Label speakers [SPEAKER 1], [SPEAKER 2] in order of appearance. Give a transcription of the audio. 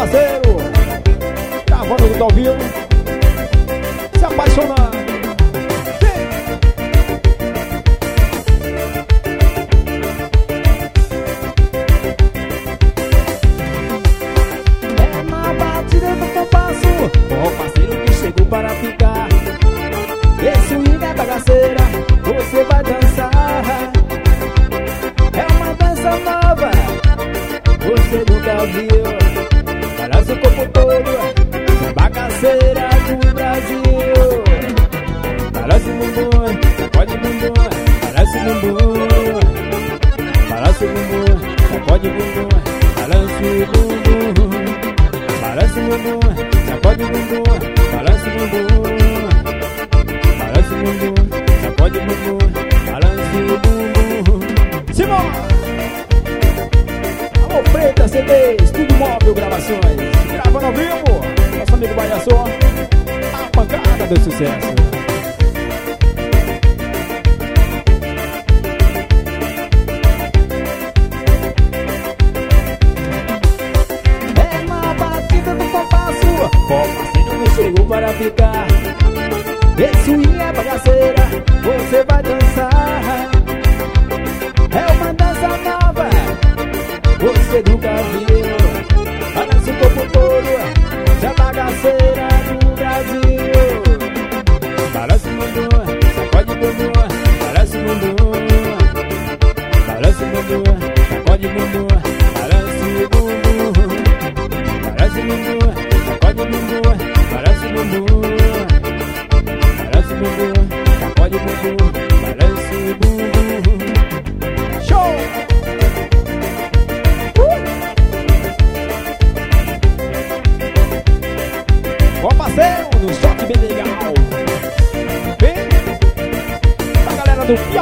[SPEAKER 1] parceiro, gravando tudo ao vivo, se apaixonando. É na batida do compasso, ó parceiro que chegou para ficar. Esse swing é bagaceira, você vai dançar. É uma dança nova, você nunca viu. Balança o corpo todo, é bagaceira do Brasil. Balança o bumbum, sacode o bumbum. Balança o bumbum, balança o bumbum, sacode o bumbum. Balança o bumbum, balança o bumbum, sacode o bumbum. Balança o bumbum, balança o bumbum, sacode o bumbum. Balança o bumbum. Simão! Alô Preta CDs, Tudo Móvel Gravações, gravando ao vivo, nosso amigo Bahia Só, a pancada do sucesso. É na batida do compasso, ó parceiro não chegou para ficar. Esse swing é bagaceira, você vai dançar. É uma dança nova, você nunca viu. Balança o corpo todo, já bagaceira do Brasil. Balança o bumbum, sacode o bumbum. Balança o bumbum, balança o bumbum, sacode o bumbum. Balança o bumbum, balança o bumbum, sacode o bumbum. Balança o bumbum, balança o bumbum, sacode o bumbum. Balança o bumbum. Show! Ó parceiro, no choque bem legal. Vem a galera do